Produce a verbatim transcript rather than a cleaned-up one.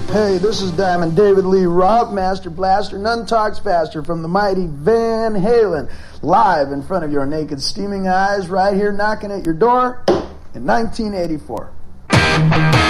Hey, this is Diamond David Lee Roth, Master Blaster, None Talks Faster from the mighty Van Halen, live in front of your naked steaming eyes, right here knocking at your door in nineteen eighty-four.